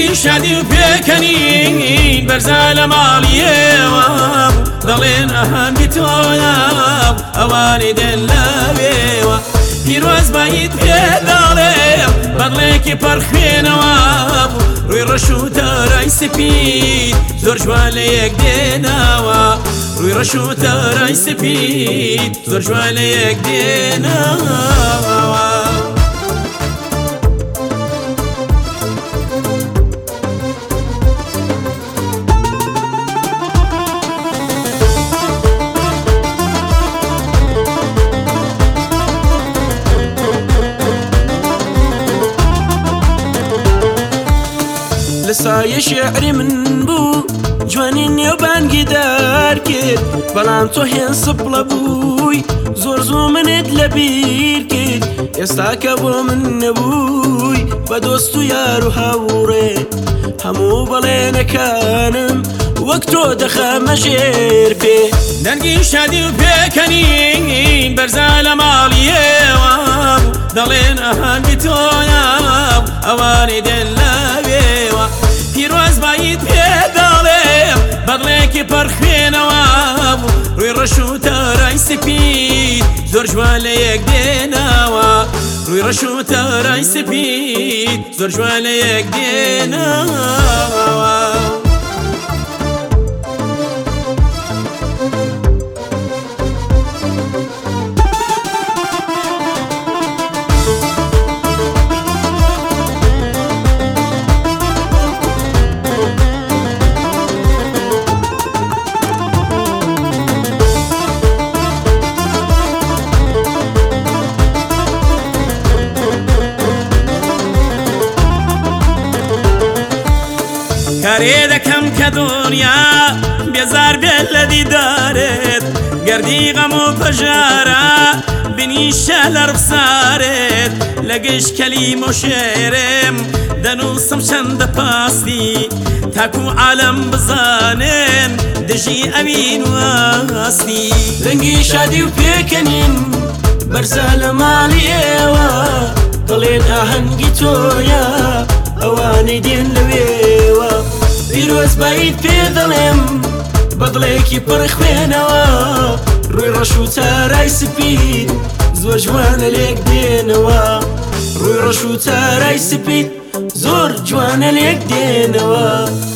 دەنگی شادی و پێکەنین بەرزە لە ماڵیەوە دەڵێن ئەهەنگی تۆیە ئەوانەی دێن لەوێوە پیرۆز بەیت پێ دەڵێم بەدڵێکی پەرخوێنەوە ڕووی ڕەش و تەرای سپید زۆر جوان لە یەک دێنەوە ڕووی ڕەش و تەرای سپید زۆر جوان لە یەک دێنەوە لسایە شێعری من بوو جوانی نێوبانگی دەرکرد بەڵام تۆ هێن سپڵە بووی زۆر زوو منت لەبیر کرد ئێستا کە بۆ من نەبووی بە دۆست و یار و هاوڕێ هەموو بەڵێنەکانم وەک تۆ دەخەمە ژێر پێ دەنگی شادی و پێکەنین بەرزە لە ماڵیەوە دەڵێن ئەهەنگی تۆیە ئەوانەی دێن لەوێوە پیرۆز بەیت پێ دەڵێم بەدڵێکی پەرخوێنەوە ڕووی ڕەش و تەرای سپید زۆر جوان لە یەک دێنەوە ڕووی ڕەش و تەرای سپید زۆر جوان لە یەک دێنەوە کارێ دەکەم کە دنیا بێزار بێت لە دیدارێت گەردی غەم و پەژارە بنیشە لە ڕوخسارێت لە گەشت کەلیم و شێرم دەنووسم چەندە پاستی تاکو عالەم بزانن دژی ئەوین واستی دەنگی شادی و پێکەنین بەرزە لە ماڵی ئێوە دەڵێن ئاهەنگی تۆیە ئەوانەی دێن لەوێوە پیرۆز بەیت پێ دەڵێم بەدڵێکی پڕخوێنەوە ڕووی ڕەش و تەرای سپید زۆر جوانە لێک دێنەوە ڕووی ڕەش و تەرای سپید زۆر جوانە لێک دێنەوە